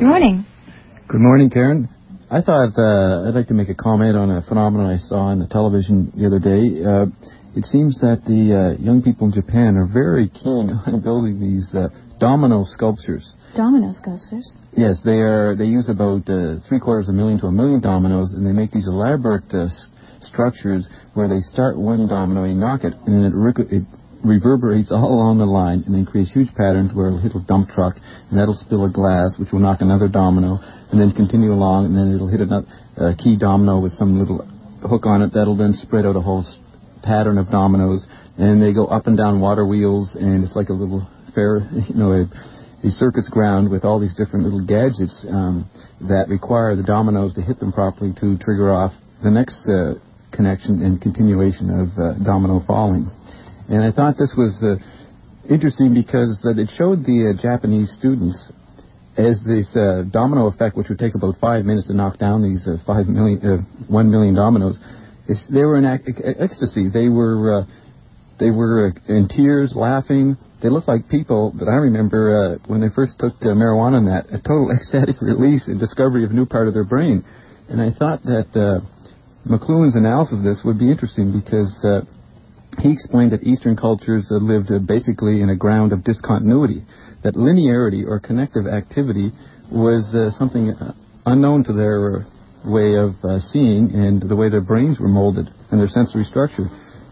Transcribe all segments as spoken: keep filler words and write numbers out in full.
Good morning. Good morning, Karen. I thought uh, I'd like to make a comment on a phenomenon I saw on the television the other day. Uh, it seems that the uh, young people in Japan are very keen on building these uh, domino sculptures. Domino sculptures? Yes, they are. They use about uh, three quarters of a million to a million dominoes, and they make these elaborate uh, s- structures where they start one domino, you knock it, and it, rec- it reverberates all along the line, and then creates huge patterns where it'll hit a dump truck, and that'll spill a glass, which will knock another domino, and then continue along, and then it'll hit a uh, key domino with some little hook on it that'll then spread out a whole s- pattern of dominoes, and they go up and down water wheels, and it's like a little fair, you know, a, a circus ground with all these different little gadgets um, that require the dominoes to hit them properly to trigger off the next uh, connection and continuation of uh, domino falling. And I thought this was uh, interesting because uh, it showed the uh, Japanese students as this uh, domino effect, which would take about five minutes to knock down these uh, five million, uh, one million dominoes. They were in ac- ecstasy. They were uh, they were uh, in tears, laughing. They looked like people that I remember uh, when they first took uh, marijuana and that, a total ecstatic release and discovery of a new part of their brain. And I thought that uh, McLuhan's analysis of this would be interesting because uh, he explained that Eastern cultures uh, lived uh, basically in a ground of discontinuity, that linearity or connective activity was uh, something uh, unknown to their uh, way of uh, seeing and the way their brains were molded and their sensory structure.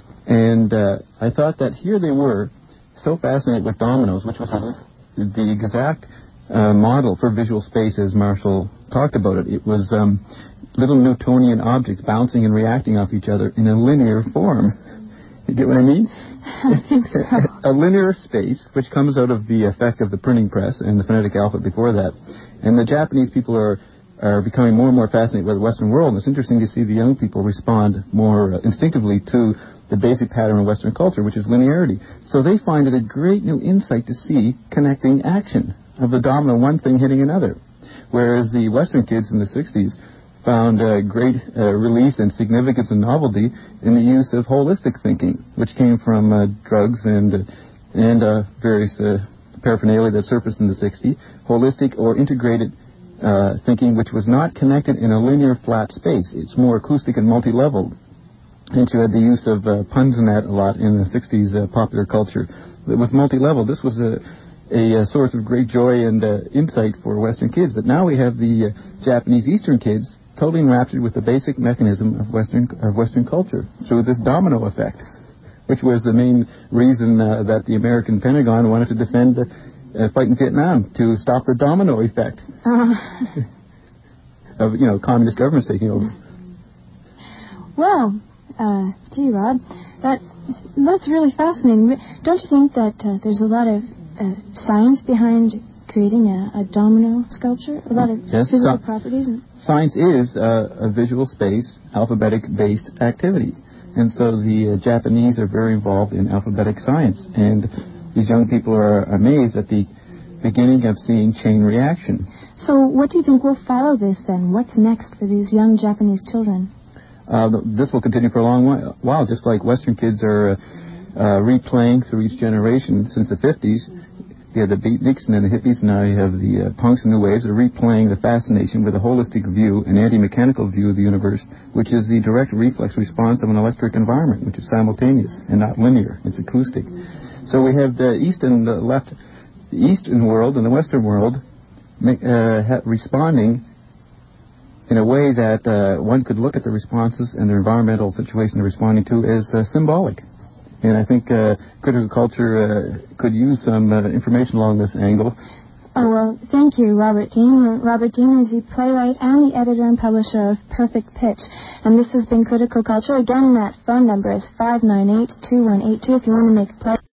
And uh, I thought that here they were, so fascinated with dominoes, which was the exact uh, model for visual space as Marshall talked about it. It was um, little Newtonian objects bouncing and reacting off each other in a linear form. You get what I mean? I think so. A linear space, which comes out of the effect of the printing press and the phonetic alphabet before that. And the Japanese people are are becoming more and more fascinated by the Western world. And it's interesting to see the young people respond more uh, instinctively to the basic pattern of Western culture, which is linearity. So they find it a great new insight to see connecting action of the domino, one thing hitting another. Whereas the Western kids in the sixties found uh, great uh, release and significance and novelty in the use of holistic thinking, which came from uh, drugs and, uh, and uh, various uh, paraphernalia that surfaced in the sixties. Holistic or integrated Uh, thinking which was not connected in a linear flat space. It's more acoustic and multi-level. And you had the use of uh, puns in that a lot in the sixties uh, popular culture. It was multi-level. This was a, a, a source of great joy and uh, insight for Western kids. But now we have the uh, Japanese Eastern kids totally enraptured with the basic mechanism of Western of Western culture through this domino effect, which was the main reason uh, that the American Pentagon wanted to defend the Uh, fight in Vietnam to stop the domino effect Uh, of, you know, communist governments taking over. well, uh, gee, Rob, that that's really fascinating. Don't you think that uh, there's a lot of uh, science behind creating a, a domino sculpture? A lot of yes, physical so properties? And science is uh, a visual space, alphabetic-based activity. And so the uh, Japanese are very involved in alphabetic science. And these young people are amazed at the beginning of seeing chain reaction. So what do you think will follow this then? What's next for these young Japanese children? Uh, this will continue for a long while, just like Western kids are uh, uh, replaying through each generation since the fifties. You had the beatniks and then the hippies, now you have the uh, punks and new waves are replaying the fascination with a holistic view, an anti-mechanical view of the universe, which is the direct reflex response of an electric environment, which is simultaneous and not linear. It's acoustic. So we have the East and the left, the Eastern world and the Western world uh, ha- responding in a way that uh, one could look at the responses and the environmental situation they're responding to as uh, symbolic. And I think uh, critical culture uh, could use some uh, information along this angle. Oh, well, thank you, Robert Dean. Robert Dean is the playwright and the editor and publisher of Perfect Pitch. And this has been Critical Culture. Again, that phone number is five nine eight, two one eight two if you want to make a play.